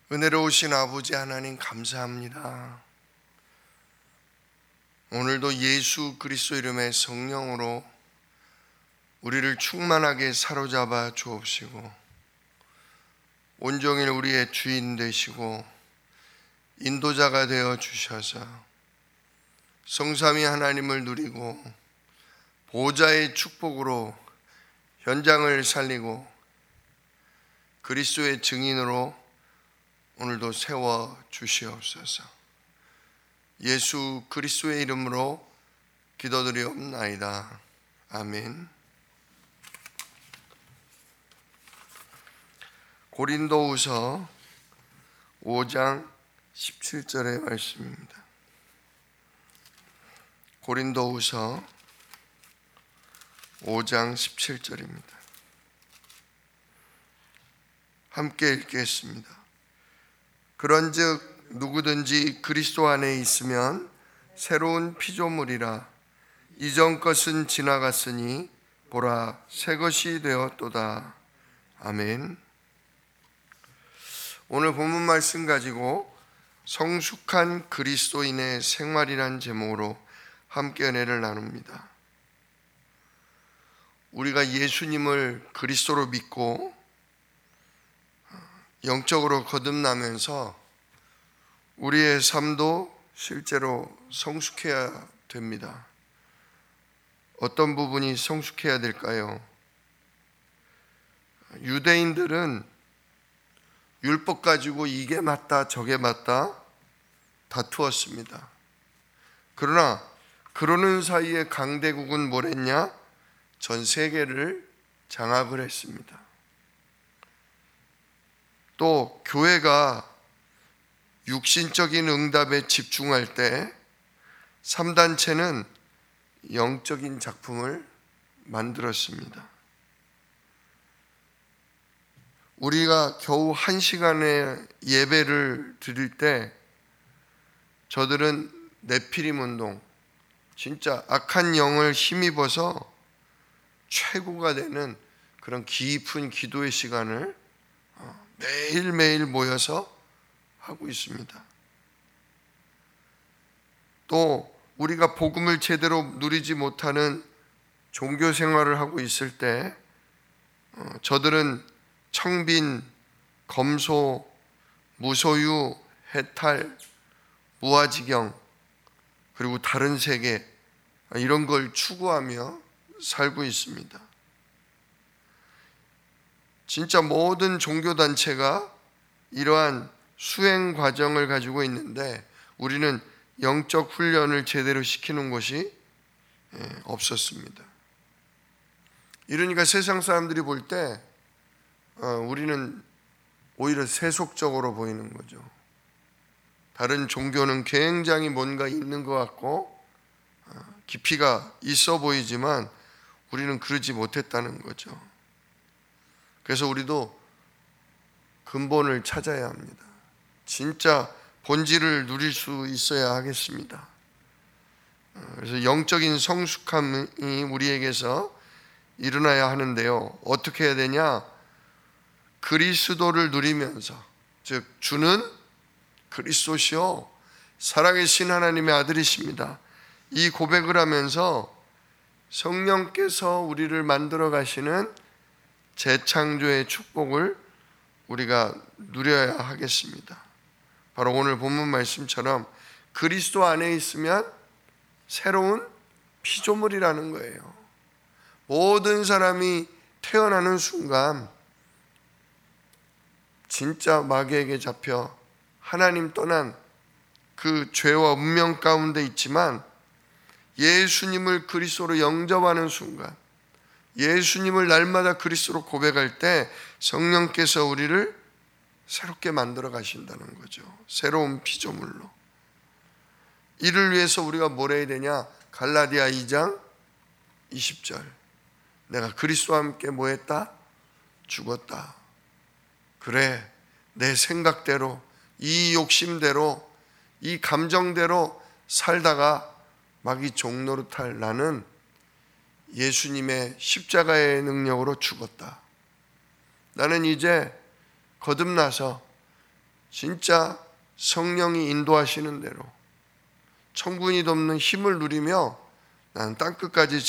은혜로우신 아버지 하나님 감사합니다. 오늘도 예수 그리스도 이름의 성령으로 우리를 충만하게 사로잡아 주옵시고 온종일 우리의 주인 되시고 인도자가 되어 주셔서 성삼위 하나님을 누리고 보좌의 축복으로 현장을 살리고 그리스도의 증인으로 오늘도 세워 주시옵소서. 예수 그리스도의 이름으로 기도드리옵나이다. 아멘. 고린도후서 5장 17절의 말씀입니다. 고린도후서 5장 17절입니다. 함께 읽겠습니다. 그런즉 누구든지 그리스도 안에 있으면 새로운 피조물이라 이전 것은 지나갔으니 보라 새 것이 되었도다. 아멘. 오늘 본문 말씀 가지고 성숙한 그리스도인의 생활이란 제목으로 함께 은혜를 나눕니다. 우리가 예수님을 그리스도로 믿고 영적으로 거듭나면서 우리의 삶도 실제로 성숙해야 됩니다. 어떤 부분이 성숙해야 될까요? 유대인들은 율법 가지고 이게 맞다 저게 맞다 다투었습니다. 그러나 그러는 사이에 강대국은 뭘 했냐? 전 세계를 장악을 했습니다. 또 교회가 육신적인 응답에 집중할 때 3단체는 영적인 작품을 만들었습니다. 우리가 겨우 1시간의 예배를 드릴 때 저들은 네피림 운동, 진짜 악한 영을 힘입어서 최고가 되는 그런 깊은 기도의 시간을 매일매일 모여서 하고 있습니다. 또 우리가 복음을 제대로 누리지 못하는 종교 생활을 하고 있을 때 저들은 청빈, 검소, 무소유, 해탈, 무아지경 그리고 다른 세계 이런 걸 추구하며 살고 있습니다. 진짜 모든 종교단체가 이러한 수행 과정을 가지고 있는데 우리는 영적 훈련을 제대로 시키는 곳이 없었습니다. 이러니까 세상 사람들이 볼 때 우리는 오히려 세속적으로 보이는 거죠. 다른 종교는 굉장히 뭔가 있는 것 같고 깊이가 있어 보이지만 우리는 그러지 못했다는 거죠. 그래서 우리도 근본을 찾아야 합니다. 진짜 본질을 누릴 수 있어야 하겠습니다. 그래서 영적인 성숙함이 우리에게서 일어나야 하는데요. 어떻게 해야 되냐? 그리스도를 누리면서, 즉 주는 그리스도시요 살아계신 하나님의 아들이십니다. 이 고백을 하면서 성령께서 우리를 만들어 가시는 재창조의 축복을 우리가 누려야 하겠습니다. 바로 오늘 본문 말씀처럼 그리스도 안에 있으면 새로운 피조물이라는 거예요. 모든 사람이 태어나는 순간 진짜 마귀에게 잡혀 하나님 떠난 그 죄와 운명 가운데 있지만 예수님을 그리스도로 영접하는 순간, 예수님을 날마다 그리스도로 고백할 때 성령께서 우리를 새롭게 만들어 가신다는 거죠. 새로운 피조물로. 이를 위해서 우리가 뭘 해야 되냐? 갈라디아 2장 20절. 내가 그리스도와 함께 뭐 했다? 죽었다. 그래, 내 생각대로, 이 욕심대로, 이 감정대로 살다가 마귀 종노릇할 나는 예수님의 십자가의 능력으로 죽었다. 나는 이제 거듭나서 진짜 성령이 인도하시는 대로 천군이 돕는 힘을 누리며 나는 땅끝까지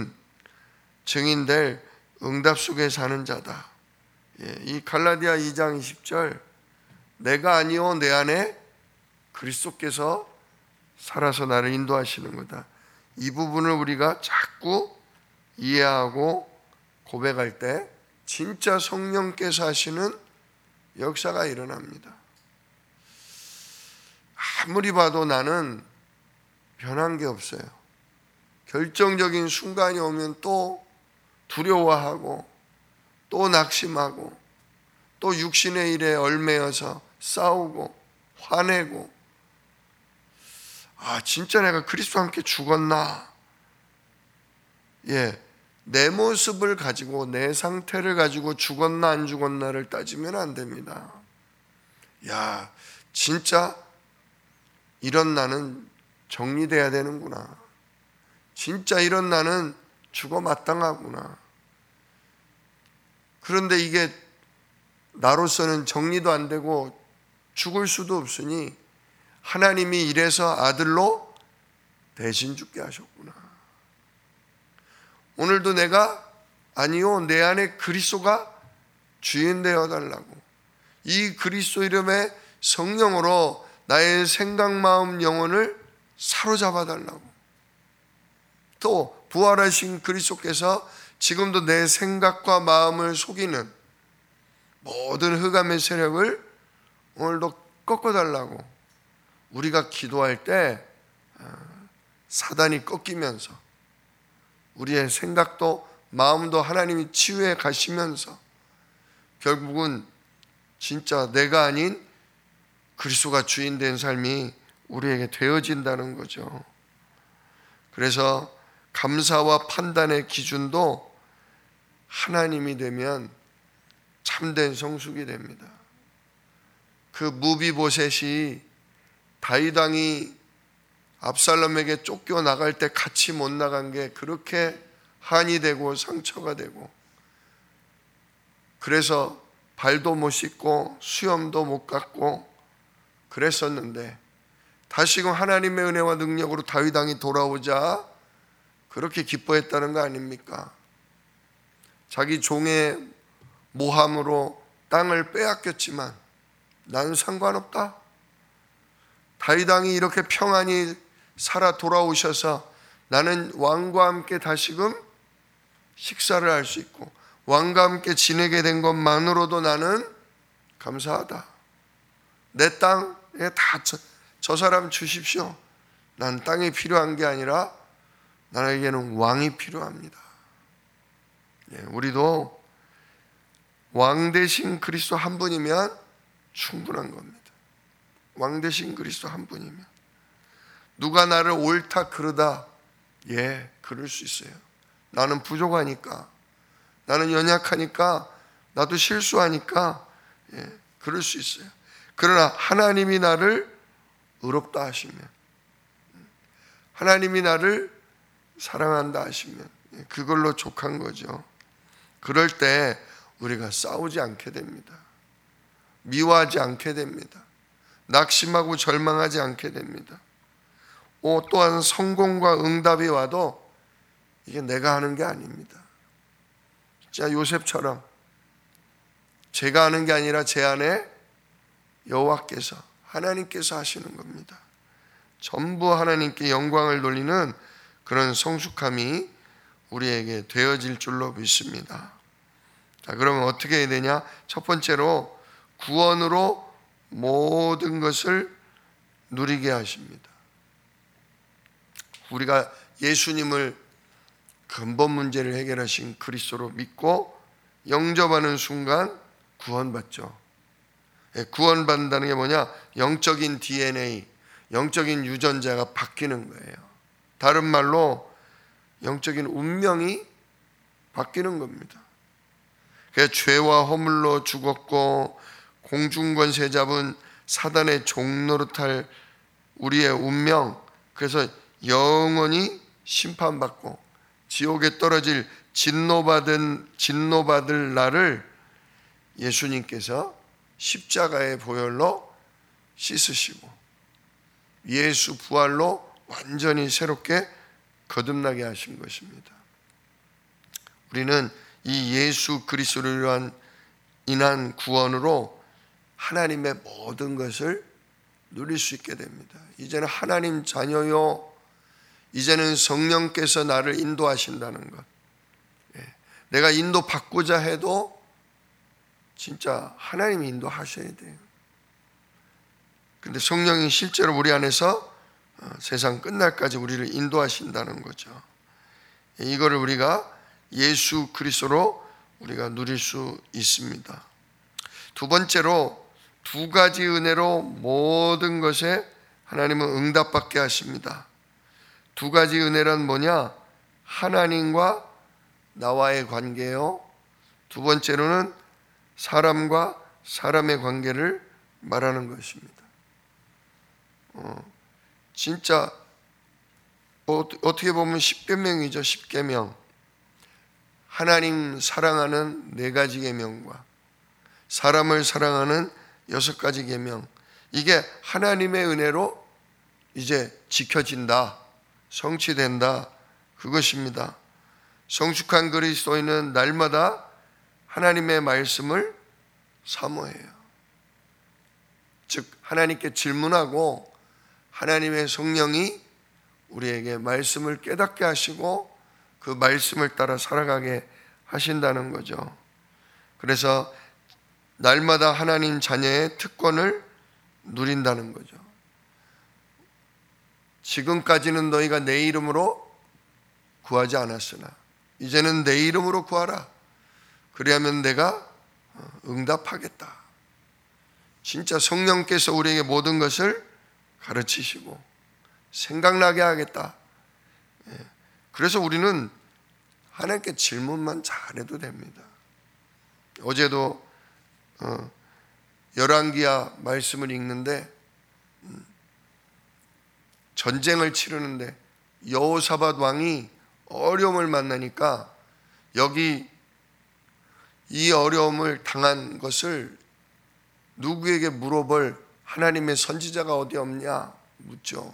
증인될 응답 속에 사는 자다. 이 갈라디아 2장 20절, 내가 아니요 내 안에 그리스도께서 살아서 나를 인도하시는 거다. 이 부분을 우리가 자꾸 이해하고 고백할 때 진짜 성령께서 하시는 역사가 일어납니다. 아무리 봐도 나는 변한 게 없어요. 결정적인 순간이 오면 또 두려워하고 또 낙심하고 또 육신의 일에 얽매여서 싸우고 화내고, 진짜 내가 그리스도와 함께 죽었나? 내 모습을 가지고 내 상태를 가지고 죽었나 안 죽었나를 따지면 안 됩니다. 진짜 이런 나는 정리돼야 되는구나. 진짜 이런 나는 죽어 마땅하구나. 그런데 이게 나로서는 정리도 안 되고 죽을 수도 없으니 하나님이 이래서 아들로 대신 죽게 하셨구나. 오늘도 내가 아니요 내 안에 그리스도가 주인 되어 달라고, 이 그리스도 이름의 성령으로 나의 생각, 마음, 영혼을 사로잡아 달라고, 또 부활하신 그리스도께서 지금도 내 생각과 마음을 속이는 모든 흑암의 세력을 오늘도 꺾어달라고, 우리가 기도할 때 사단이 꺾이면서 우리의 생각도 마음도 하나님이 치유해 가시면서 결국은 진짜 내가 아닌 그리스도가 주인 된 삶이 우리에게 되어진다는 거죠. 그래서 감사와 판단의 기준도 하나님이 되면 참된 성숙이 됩니다. 그 무비보셋이 다윗 왕이 압살롬에게 쫓겨나갈 때 같이 못 나간 게 그렇게 한이 되고 상처가 되고, 그래서 발도 못 씻고 수염도 못 깎고 그랬었는데 다시금 하나님의 은혜와 능력으로 다윗 왕이 돌아오자 그렇게 기뻐했다는 거 아닙니까? 자기 종의 모함으로 땅을 빼앗겼지만 나는 상관없다. 다윗 왕이 이렇게 평안히 살아 돌아오셔서 나는 왕과 함께 다시금 식사를 할 수 있고 왕과 함께 지내게 된 것만으로도 나는 감사하다. 내 땅에 다 저 사람 주십시오. 난 땅이 필요한 게 아니라 나에게는 왕이 필요합니다. 우리도 왕 대신 그리스도 한 분이면 충분한 겁니다. 왕 대신 그리스도 한 분이면. 누가 나를 옳다 그르다, 그럴 수 있어요. 나는 부족하니까, 나는 연약하니까, 나도 실수하니까 그럴 수 있어요. 그러나 하나님이 나를 의롭다 하시면, 하나님이 나를 사랑한다 하시면 그걸로 족한 거죠. 그럴 때 우리가 싸우지 않게 됩니다. 미워하지 않게 됩니다. 낙심하고 절망하지 않게 됩니다. 또한 성공과 응답이 와도 이게 내가 하는 게 아닙니다. 진짜 요셉처럼 제가 하는 게 아니라 제 안에 여호와께서, 하나님께서 하시는 겁니다. 전부 하나님께 영광을 돌리는 그런 성숙함이 우리에게 되어질 줄로 믿습니다. 자, 그러면 어떻게 해야 되냐? 첫 번째로 구원으로 모든 것을 누리게 하십니다. 우리가 예수님을 근본 문제를 해결하신 그리스도로 믿고 영접하는 순간 구원받죠. 구원받는다는 게 뭐냐? 영적인 DNA, 영적인 유전자가 바뀌는 거예요. 다른 말로 영적인 운명이 바뀌는 겁니다. 그래서 죄와 허물로 죽었고 공중권세 잡은 사단의 종노릇할 우리의 운명, 그래서 영원히 심판받고 지옥에 떨어질 진노받을 날을 예수님께서 십자가의 보혈로 씻으시고 예수 부활로 완전히 새롭게 거듭나게 하신 것입니다. 우리는 이 예수 그리스도로 인한 구원으로 하나님의 모든 것을 누릴 수 있게 됩니다. 이제는 하나님 자녀요, 이제는 성령께서 나를 인도하신다는 것. 내가 인도받고자 해도 진짜 하나님이 인도하셔야 돼요. 근데 성령이 실제로 우리 안에서 세상 끝날까지 우리를 인도하신다는 거죠. 이거를 우리가 예수 그리스도로 우리가 누릴 수 있습니다. 두 번째로 두 가지 은혜로 모든 것에 하나님은 응답받게 하십니다. 두 가지 은혜란 뭐냐? 하나님과 나와의 관계요, 두 번째로는 사람과 사람의 관계를 말하는 것입니다. 진짜 어떻게 보면 10계명이죠. 10계명. 하나님 사랑하는 4가지 계명과 사람을 사랑하는 6가지 계명. 이게 하나님의 은혜로 이제 지켜진다, 성취된다, 그것입니다. 성숙한 그리스도인은 날마다 하나님의 말씀을 사모해요. 즉 하나님께 질문하고 하나님의 성령이 우리에게 말씀을 깨닫게 하시고 그 말씀을 따라 살아가게 하신다는 거죠. 그래서 날마다 하나님 자녀의 특권을 누린다는 거죠. 지금까지는 너희가 내 이름으로 구하지 않았으나 이제는 내 이름으로 구하라. 그리하면 내가 응답하겠다. 진짜 성령께서 우리에게 모든 것을 가르치시고 생각나게 하겠다. 그래서 우리는 하나님께 질문만 잘해도 됩니다. 어제도 열왕기야 말씀을 읽는데 전쟁을 치르는데 여호사밧 왕이 어려움을 만나니까 여기 이 어려움을 당한 것을 누구에게 물어볼 하나님의 선지자가 어디 없냐 묻죠.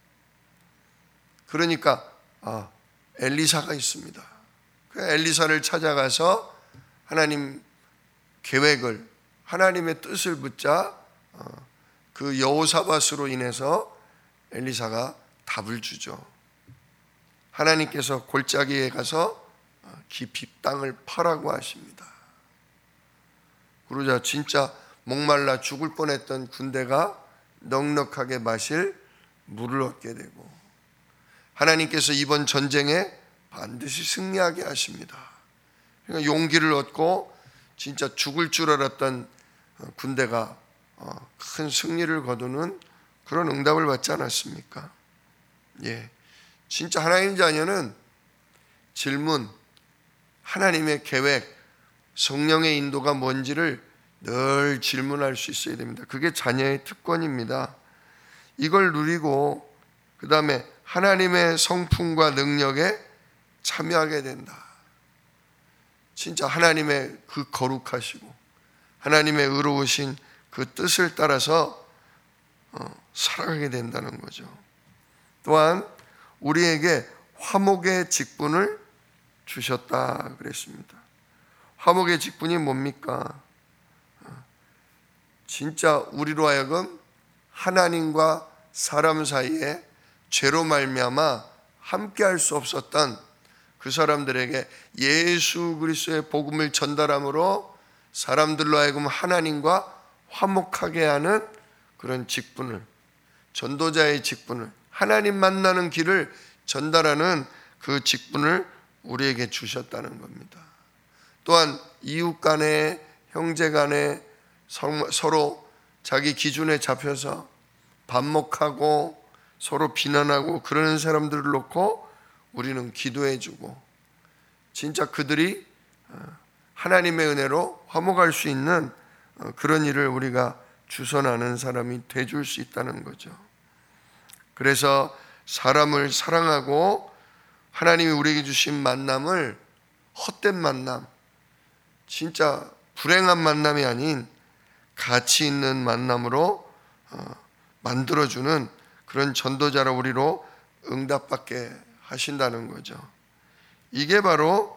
그러니까 엘리사가 있습니다. 그 엘리사를 찾아가서 하나님 계획을, 하나님의 뜻을 묻자 그 여호사밧으로 인해서 엘리사가 답을 주죠. 하나님께서 골짜기에 가서 깊이 땅을 파라고 하십니다. 그러자 진짜 목말라 죽을 뻔했던 군대가 넉넉하게 마실 물을 얻게 되고 하나님께서 이번 전쟁에 반드시 승리하게 하십니다. 그러니까 용기를 얻고 진짜 죽을 줄 알았던 군대가 큰 승리를 거두는 그런 응답을 받지 않았습니까? 예, 진짜 하나님 자녀는 질문, 하나님의 계획, 성령의 인도가 뭔지를 늘 질문할 수 있어야 됩니다. 그게 자녀의 특권입니다. 이걸 누리고 그 다음에 하나님의 성품과 능력에 참여하게 된다. 진짜 하나님의 그 거룩하시고 하나님의 의로우신 그 뜻을 따라서 살아가게 된다는 거죠. 또한 우리에게 화목의 직분을 주셨다 그랬습니다. 화목의 직분이 뭡니까? 진짜 우리로 하여금 하나님과 사람 사이에 죄로 말미암아 함께할 수 없었던 그 사람들에게 예수 그리스도의 복음을 전달함으로 사람들로 하여금 하나님과 화목하게 하는 그런 직분을, 전도자의 직분을, 하나님 만나는 길을 전달하는 그 직분을 우리에게 주셨다는 겁니다. 또한 이웃 간에, 형제 간에 서로 자기 기준에 잡혀서 반목하고 서로 비난하고 그러는 사람들을 놓고 우리는 기도해주고 진짜 그들이 하나님의 은혜로 화목할 수 있는 그런 일을 우리가 주선하는 사람이 돼줄 수 있다는 거죠. 그래서 사람을 사랑하고 하나님이 우리에게 주신 만남을 헛된 만남, 진짜 불행한 만남이 아닌 가치 있는 만남으로 만들어주는 그런 전도자로 우리로 응답받게 하신다는 거죠. 이게 바로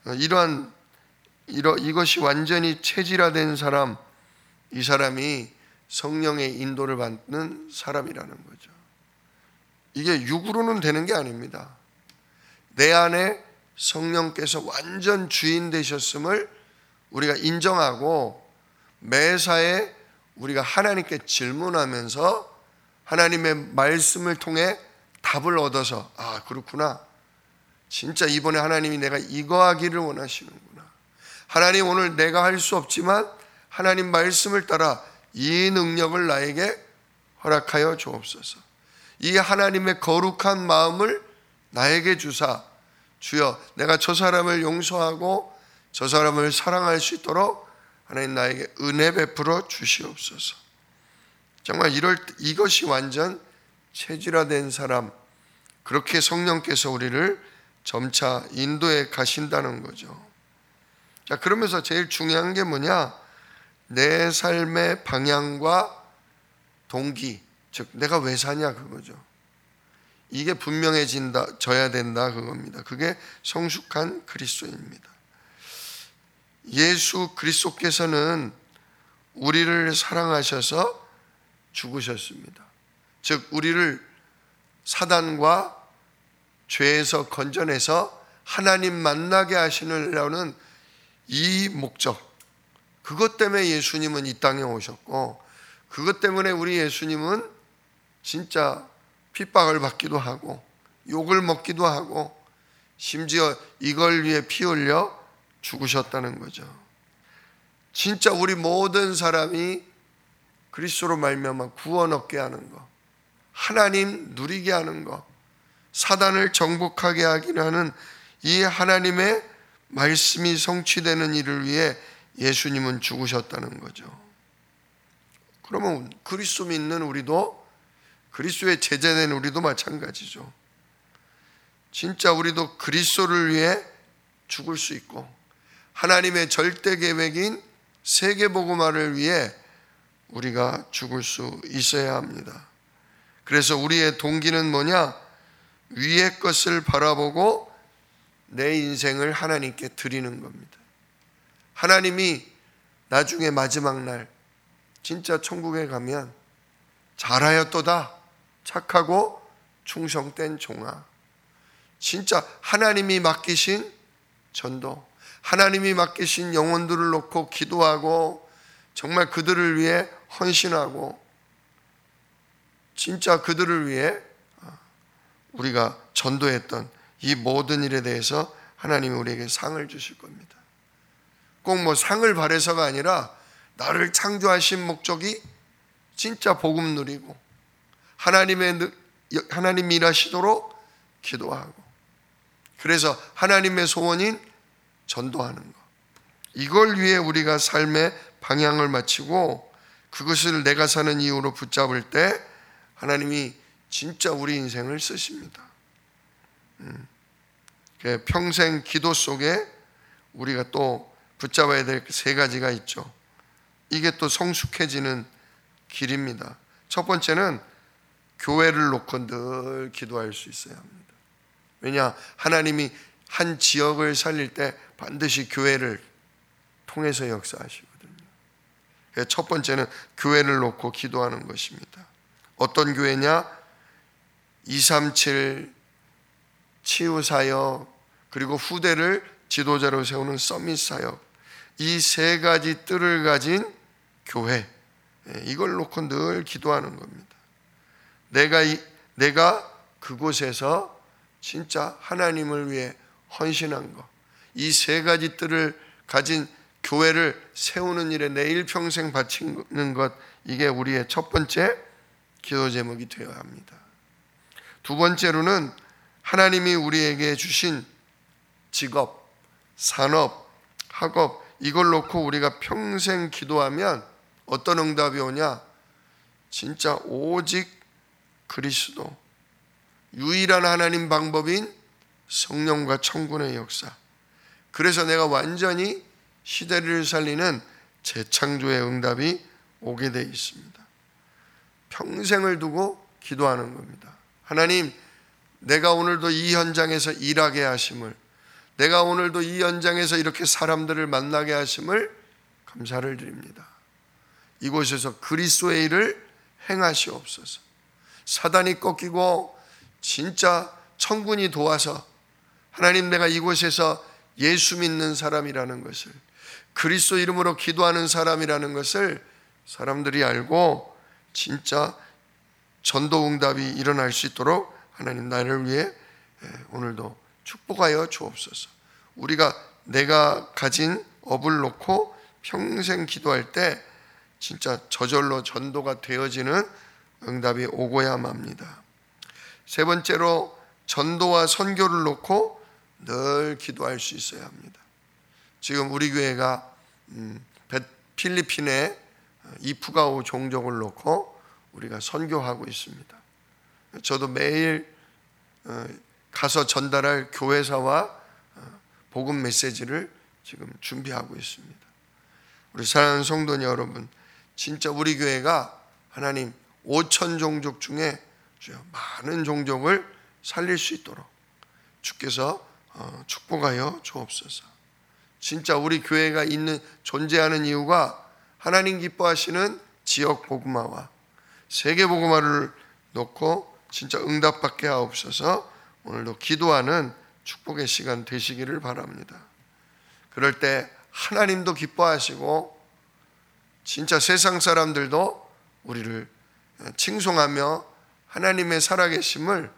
이것이 완전히 체질화된 사람, 이 사람이 성령의 인도를 받는 사람이라는 거죠. 이게 육으로는 되는 게 아닙니다. 내 안에 성령께서 완전 주인 되셨음을 우리가 인정하고 매사에 우리가 하나님께 질문하면서 하나님의 말씀을 통해 답을 얻어서 그렇구나. 진짜 이번에 하나님이 내가 이거 하기를 원하시는구나. 하나님 오늘 내가 할 수 없지만 하나님 말씀을 따라 이 능력을 나에게 허락하여 주옵소서. 이 하나님의 거룩한 마음을 나에게 주사 주여 내가 저 사람을 용서하고 저 사람을 사랑할 수 있도록 하나님 나에게 은혜 베풀어 주시옵소서. 정말 이것이 완전 체질화된 사람, 그렇게 성령께서 우리를 점차 인도해 가신다는 거죠. 자, 그러면서 제일 중요한 게 뭐냐? 내 삶의 방향과 동기, 즉 내가 왜 사냐 그거죠. 이게 분명해져야 된다 그겁니다. 그게 성숙한 그리스도입니다. 예수 그리스도께서는 우리를 사랑하셔서 죽으셨습니다. 즉 우리를 사단과 죄에서 건져내서 하나님 만나게 하시려는 이 목적, 그것 때문에 예수님은 이 땅에 오셨고, 그것 때문에 우리 예수님은 진짜 핍박을 받기도 하고 욕을 먹기도 하고 심지어 이걸 위해 피 흘려 죽으셨다는 거죠. 진짜 우리 모든 사람이 그리스도로 말미암아 구원 얻게 하는 것, 하나님 누리게 하는 것, 사단을 정복하게 하기를 하는 이 하나님의 말씀이 성취되는 일을 위해 예수님은 죽으셨다는 거죠. 그러면 그리스도 믿는 우리도, 그리스도의 제자된 우리도 마찬가지죠. 진짜 우리도 그리스도를 위해 죽을 수 있고 하나님의 절대 계획인 세계복음화를 위해 우리가 죽을 수 있어야 합니다. 그래서 우리의 동기는 뭐냐? 위의 것을 바라보고 내 인생을 하나님께 드리는 겁니다. 하나님이 나중에 마지막 날 진짜 천국에 가면 잘하였도다 착하고 충성된 종아, 진짜 하나님이 맡기신 전도, 하나님이 맡기신 영혼들을 놓고 기도하고 정말 그들을 위해 헌신하고 진짜 그들을 위해 우리가 전도했던 이 모든 일에 대해서 하나님이 우리에게 상을 주실 겁니다. 꼭 뭐 상을 바래서가 아니라 나를 창조하신 목적이 진짜 복음 누리고 하나님 일하시도록 기도하고, 그래서 하나님의 소원인 전도하는 것, 이걸 위해 우리가 삶의 방향을 마치고 그것을 내가 사는 이유로 붙잡을 때 하나님이 진짜 우리 인생을 쓰십니다. 평생 기도 속에 우리가 또 붙잡아야 될 세 가지가 있죠. 이게 또 성숙해지는 길입니다. 첫 번째는 교회를 놓고 늘 기도할 수 있어야 합니다. 왜냐? 하나님이 한 지역을 살릴 때 반드시 교회를 통해서 역사하시거든요. 첫 번째는 교회를 놓고 기도하는 것입니다. 어떤 교회냐? 237 치유사역, 그리고 후대를 지도자로 세우는 서밋 사역, 이 세 가지 뜰을 가진 교회, 이걸 놓고 늘 기도하는 겁니다. 내가 그곳에서 진짜 하나님을 위해 헌신한 것, 이 세 가지 뜰을 가진 교회를 세우는 일에 내 일평생 바치는 것, 이게 우리의 첫 번째 기도 제목이 되어야 합니다. 두 번째로는 하나님이 우리에게 주신 직업, 산업, 학업, 이걸 놓고 우리가 평생 기도하면 어떤 응답이 오냐? 진짜 오직 그리스도, 유일한 하나님 방법인 성령과 천군의 역사, 그래서 내가 완전히 시대를 살리는 재창조의 응답이 오게 되어 있습니다. 평생을 두고 기도하는 겁니다. 하나님, 내가 오늘도 이 현장에서 일하게 하심을, 내가 오늘도 이 현장에서 이렇게 사람들을 만나게 하심을 감사를 드립니다. 이곳에서 그리스도의 일을 행하시옵소서. 사단이 꺾이고 진짜 천군이 도와서 하나님, 내가 이곳에서 예수 믿는 사람이라는 것을, 그리스도 이름으로 기도하는 사람이라는 것을 사람들이 알고 진짜 전도 응답이 일어날 수 있도록 하나님, 나를 위해 오늘도 축복하여 주옵소서. 우리가 내가 가진 업을 놓고 평생 기도할 때 진짜 저절로 전도가 되어지는 응답이 오고야 맙니다. 세 번째로, 전도와 선교를 놓고 늘 기도할 수 있어야 합니다. 지금 우리 교회가 필리핀에 이프가오 종족을 놓고 우리가 선교하고 있습니다. 저도 매일 가서 전달할 교회사와 복음 메시지를 지금 준비하고 있습니다. 우리 사랑하는 성도님 여러분, 진짜 우리 교회가 하나님 5천 종족 중에 많은 종족을 살릴 수 있도록 주께서 축복하여 주옵소서. 진짜 우리 교회가 존재하는 이유가 하나님 기뻐하시는 지역 복음화와 세계 복음화를 놓고 진짜 응답받게 하옵소서. 오늘도 기도하는 축복의 시간 되시기를 바랍니다. 그럴 때 하나님도 기뻐하시고 진짜 세상 사람들도 우리를 칭송하며 하나님의 살아계심을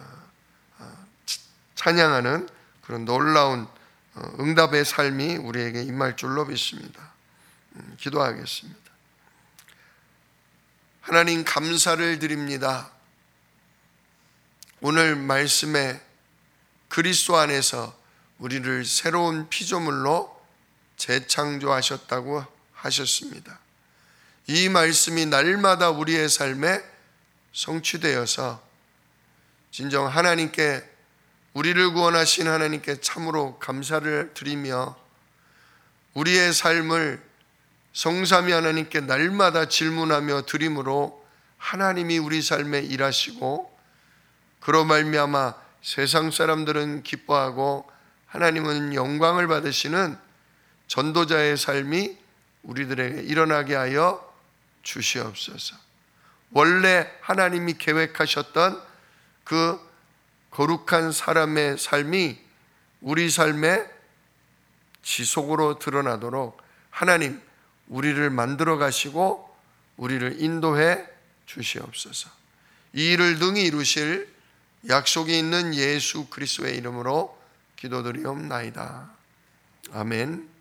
찬양하는 그런 놀라운 응답의 삶이 우리에게 임할 줄로 믿습니다. 기도하겠습니다. 하나님, 감사를 드립니다. 오늘 말씀에 그리스도 안에서 우리를 새로운 피조물로 재창조하셨다고 하셨습니다. 이 말씀이 날마다 우리의 삶에 성취되어서 진정 하나님께, 우리를 구원하신 하나님께 참으로 감사를 드리며 우리의 삶을 성삼위 하나님께 날마다 질문하며 드림으로 하나님이 우리 삶에 일하시고 그로 말미암아 세상 사람들은 기뻐하고 하나님은 영광을 받으시는 전도자의 삶이 우리들에게 일어나게 하여 주시옵소서. 원래 하나님이 계획하셨던 그 거룩한 사람의 삶이 우리 삶에 지속으로 드러나도록 하나님, 우리를 만들어 가시고 우리를 인도해 주시옵소서. 이 일을 능히 이루실 약속이 있는 예수 그리스도의 이름으로 기도드리옵나이다. 아멘.